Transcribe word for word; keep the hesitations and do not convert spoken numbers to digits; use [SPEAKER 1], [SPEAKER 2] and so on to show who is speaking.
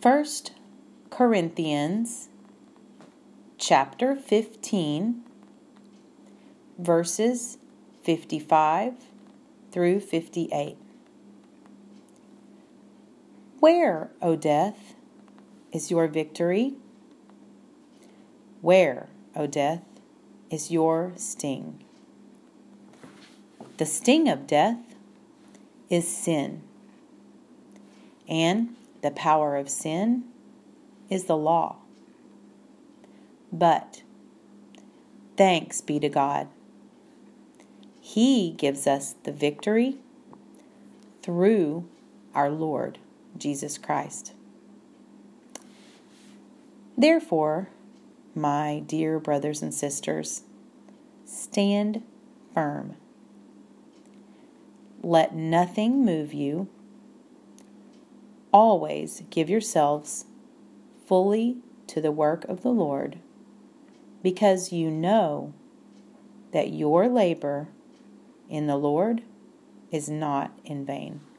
[SPEAKER 1] First Corinthians chapter fifteen, verses fifty-five through fifty-eight. Where, O death, is your victory? Where, O death, is your sting? The sting of death is sin, and the power of sin is the law. But thanks be to God, He gives us the victory through our Lord Jesus Christ. Therefore, my dear brothers and sisters, stand firm. Let nothing move you. Always give yourselves fully to the work of the Lord, because you know that your labor in the Lord is not in vain.